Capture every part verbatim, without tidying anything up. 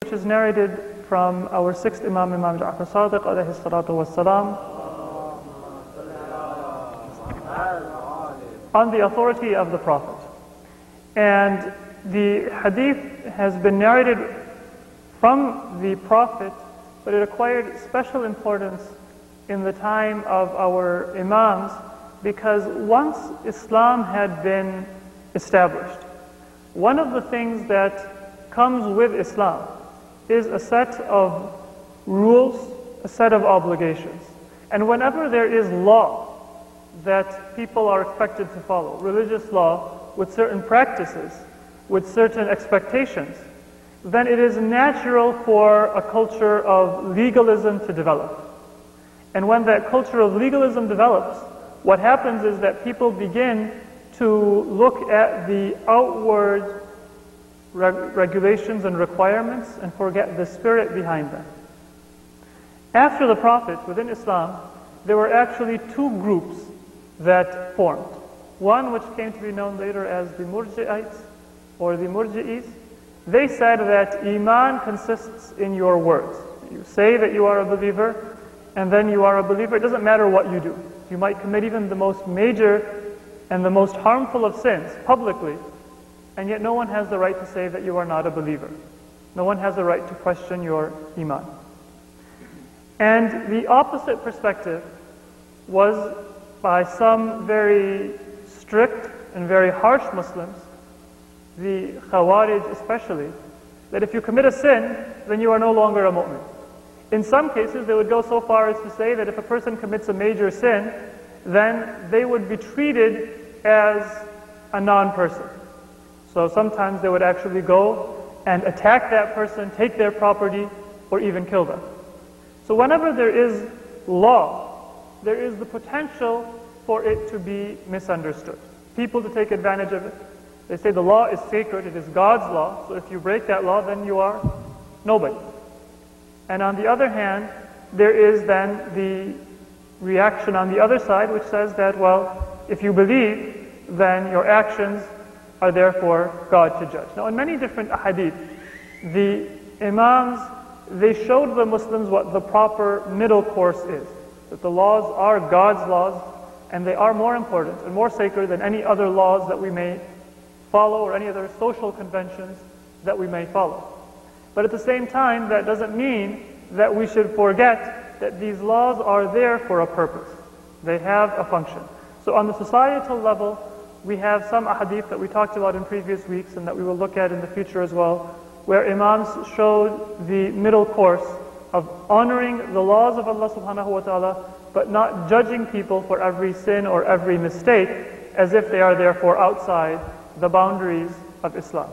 which is narrated from our sixth Imam, Imam Ja'far Sadiq alayhi salatu wassalam, on the authority of the Prophet. And the hadith has been narrated from the Prophet, but it acquired special importance in the time of our Imams, because once Islam had been established, one of the things that comes with Islam is a set of rules, a set of obligations. And whenever there is law that people are expected to follow, religious law with certain practices, with certain expectations, then it is natural for a culture of legalism to develop. And when that culture of legalism develops, what happens is that people begin to look at the outward reg regulations and requirements and forget the spirit behind them. After the Prophet, within Islam, there were actually two groups that formed. One which came to be known later as the Murji'ites, or the Murji'is. They said that Iman consists in your words. You say that you are a believer, and then you are a believer. It doesn't matter what you do. You might commit even the most major and the most harmful of sins publicly, and yet no one has the right to say that you are not a believer. No one has the right to question your Iman. And the opposite perspective was by some very strict and very harsh Muslims, the Khawarij especially, that if you commit a sin, then you are no longer a mu'min. In some cases, they would go so far as to say that if a person commits a major sin, then they would be treated as a non-person. So sometimes they would actually go and attack that person, take their property, or even kill them. So whenever there is law, there is the potential for it to be misunderstood. People to take advantage of it. They say the law is sacred, it is God's law, so if you break that law, then you are nobody. And on the other hand, there is then the reaction on the other side, which says that, well, if you believe, then your actions are there for God to judge. Now, in many different ahadith, the Imams, they showed the Muslims what the proper middle course is. That the laws are God's laws, and they are more important and more sacred than any other laws that we may follow or any other social conventions that we may follow. But at the same time, that doesn't mean that we should forget that these laws are there for a purpose. They have a function. So on the societal level, we have some ahadith that we talked about in previous weeks and that we will look at in the future as well, where Imams showed the middle course of honoring the laws of Allah subhanahu wa ta'ala, but not judging people for every sin or every mistake as if they are therefore outside the boundaries of Islam.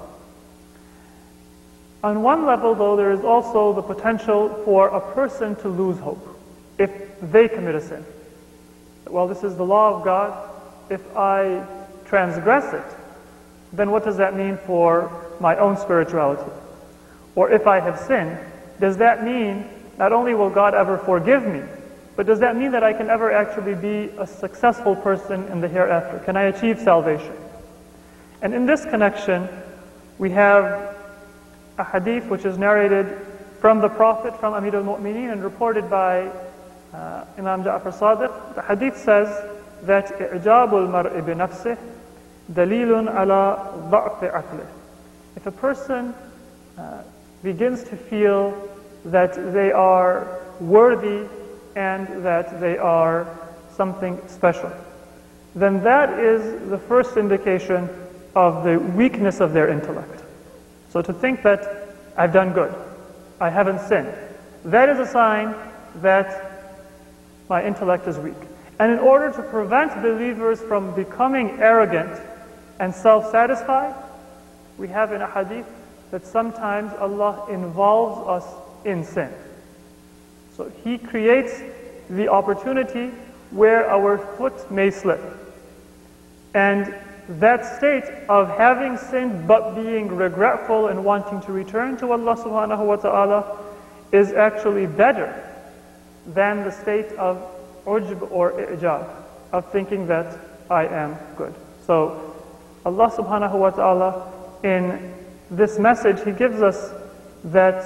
On one level, though, there is also the potential for a person to lose hope if they commit a sin. Well, this is the law of God. If I transgress it, then what does that mean for my own spirituality? Or if I have sinned, does that mean not only will God ever forgive me, but does that mean that I can ever actually be a successful person in the hereafter? Can I achieve salvation? And in this connection, we have a hadith which is narrated from the Prophet, from Amir al-Mu'mineen, and reported by uh, Imam Ja'far Sadiq. The hadith says that إِعْجَابُ الْمَرْءِ بِنَفْسِهِ دَلِيلٌ عَلَى ضَعْفِ عَقْلِهِ. If a person uh, begins to feel that they are worthy and that they are something special, then that is the first indication of the weakness of their intellect. So to think that I've done good, I haven't sinned, that is a sign that my intellect is weak. And in order to prevent believers from becoming arrogant and self-satisfied, we have in a hadith that sometimes Allah involves us in sin. So He creates the opportunity where our foot may slip. And that state of having sinned but being regretful and wanting to return to Allah subhanahu wa ta'ala is actually better than the state of ujb or i'jab, of thinking that I am good. So Allah subhanahu wa ta'ala, in this message, He gives us that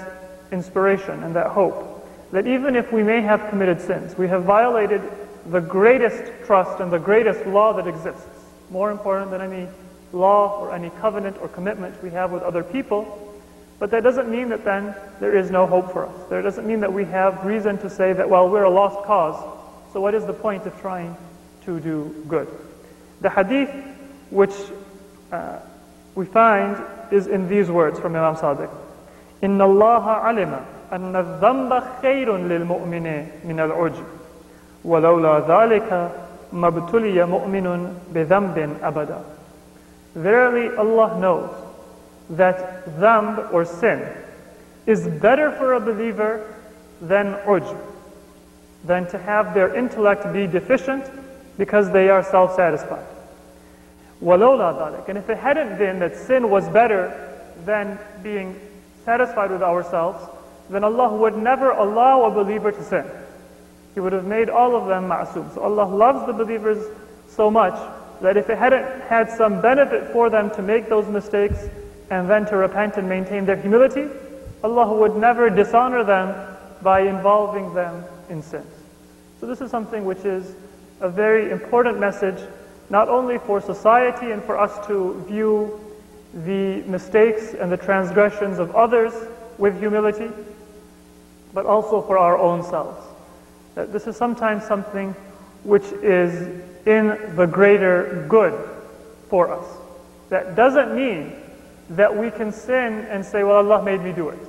inspiration and that hope that even if we may have committed sins, we have violated the greatest trust and the greatest law that exists, more important than any law or any covenant or commitment we have with other people. But that doesn't mean that then there is no hope for us. That doesn't mean that we have reason to say that, well, we're a lost cause, so what is the point of trying to do good? The hadith which uh, we find is in these words from Imam Sadiq. إِنَّ اللَّهَ عَلِمَ أَنَّ الذَّنْبَ خَيْرٌ لِلْمُؤْمِنِ مِنَ الْعُجْبِ وَلَوْلَا ذَلِكَ مَبْتُلِيَ مُؤْمِنٌ بِذَنْبٍ أَبَدًا. Verily Allah knows that dhanb or sin is better for a believer than ujb, than to have their intellect be deficient because they are self-satisfied. وَلَوْلَا ذَلِكَ. And if it hadn't been that sin was better than being satisfied with ourselves, then Allah would never allow a believer to sin. He would have made all of them ma'asum. So Allah loves the believers so much that if it hadn't had some benefit for them to make those mistakes and then to repent and maintain their humility, Allah would never dishonor them by involving them in sins. So this is something which is a very important message, not only for society and for us to view the mistakes and the transgressions of others with humility, but also for our own selves. That this is sometimes something which is in the greater good for us. That doesn't mean that we can sin and say, well, Allah made me do it.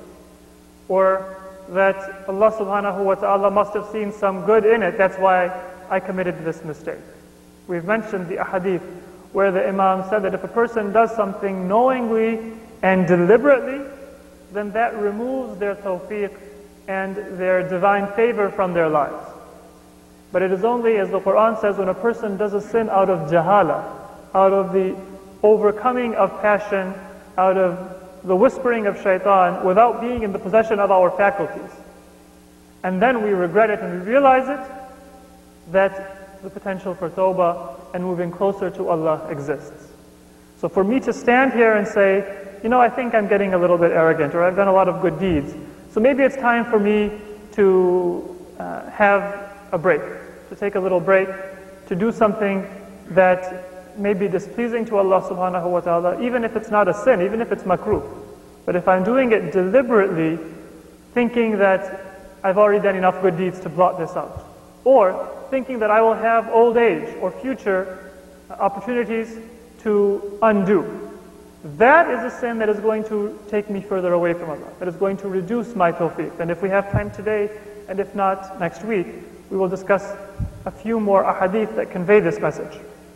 Or that Allah subhanahu wa ta'ala must have seen some good in it, that's why I committed this mistake. We've mentioned the ahadith where the Imam said that if a person does something knowingly and deliberately, then that removes their tawfiq and their divine favor from their lives. But it is only, as the Quran says, when a person does a sin out of jahala, out of the overcoming of passion, out of the whispering of shaitan, without being in the possession of our faculties. And then we regret it and we realize it, that the potential for tawbah and moving closer to Allah exists. So for me to stand here and say, you know, I think I'm getting a little bit arrogant, or I've done a lot of good deeds, so maybe it's time for me to uh, have a break, to take a little break, to do something that may be displeasing to Allah subhanahu wa ta'ala, even if it's not a sin, even if it's makruh. But if I'm doing it deliberately, thinking that I've already done enough good deeds to blot this out, or thinking that I will have old age or future opportunities to undo, that is a sin that is going to take me further away from Allah, that is going to reduce my tawfiq. And if we have time today, and if not next week, we will discuss a few more ahadith that convey this message.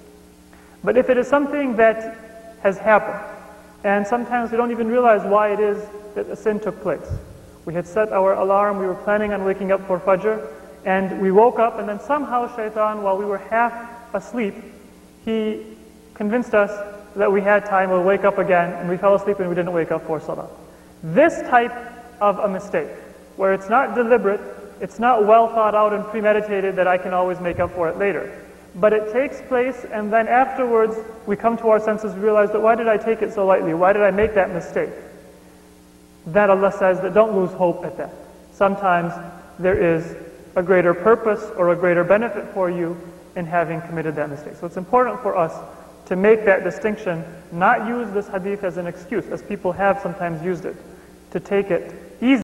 But if it is something that has happened, and sometimes we don't even realize why it is that a sin took place. We had set our alarm, we were planning on waking up for Fajr, and we woke up, and then somehow shaitan, while we were half asleep, he convinced us that we had time, we'll wake up again, and we fell asleep and we didn't wake up for Salah. This type of a mistake, where it's not deliberate, it's not well thought out and premeditated that I can always make up for it later, but it takes place and then afterwards we come to our senses and realize that why did I take it so lightly? Why did I make that mistake? That Allah says that don't lose hope at that. Sometimes there is a greater purpose or a greater benefit for you in having committed that mistake. So it's important for us to make that distinction, not use this hadith as an excuse, as people have sometimes used it, to take it